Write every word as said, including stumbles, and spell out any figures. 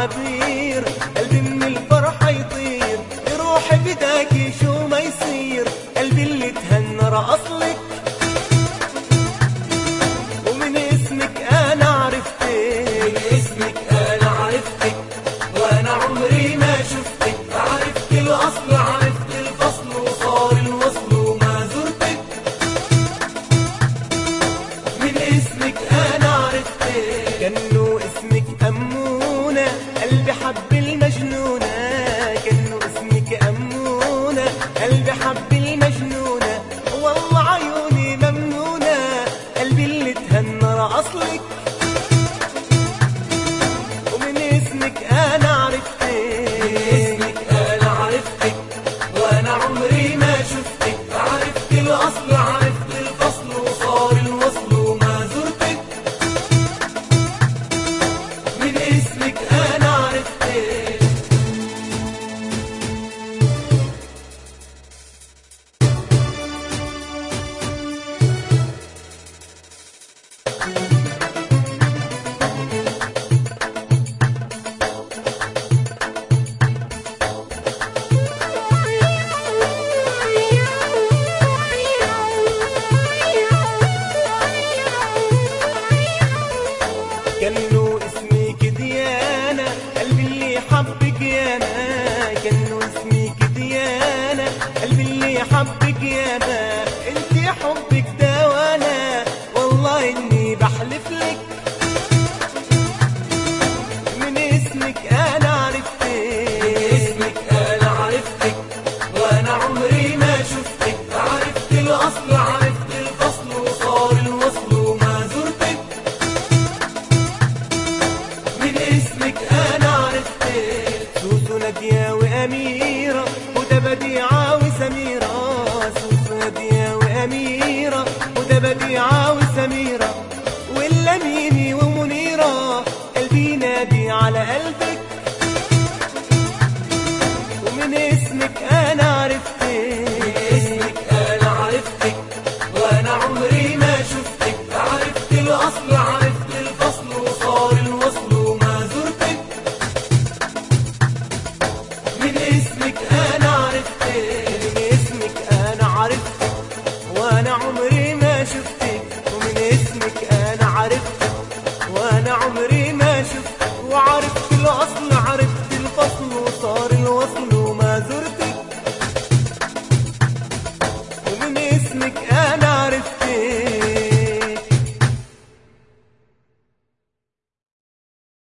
عبير، قلبي من الفرحة يطير، يروح بداكي شو ما يصير، قلبي اللي تهنى رقصلك ومن اسمك انا عرفتك. من اسمك انا عرفتك وانا عمري ما شفتك، عرفت الاصل عرفت الفصل وصار الوصل وما زرتك. من اسمك انا عرفتك كأنه اسمك أمونة، قلبي حب المجنونة، كأنه اسمك أمونة، قلبي حب المجنونة، والله عيوني ممنونة، قلبي اللي تهنى رقصلك ومن اسمك أنا عرفتك. من اسمك انا عرفتك وانا عمري ما شفتك، عرفت الاصل عرفت الفصل وصار الوصل وما زرتك. من اسمك انا عرفتك كأنه اسمك ديانة، قلبي اللي حبك ياما، كأنه اسمك ديانة، قلبي اللي حبك ياما، انتي حبك دوانا، والله اني بحلف لك من اسمك انا عرفتك. من اسمك انا عرفتك وانا عمري ما شفتك، عرفت الاصل عرفت الفصل وصار الوصل وما زرتك. من اسمك انا عرفتك سوسو نادية وأميرة، وده بديعة وسميرة، سوسو نادية وأميرة، وده بديعة وسميرة، واللميني ومنيرة، قلبي نادي على قلبك ومن اسمك أنا عرفتك. من اسمك انا عرفتك وانا عمري ما شفتك، عرفت الاصل عرفت الفصل وصار الوصل وما زرتك. من اسمك انا عرفتك من اسمك أنا عرفتك وأنا عمري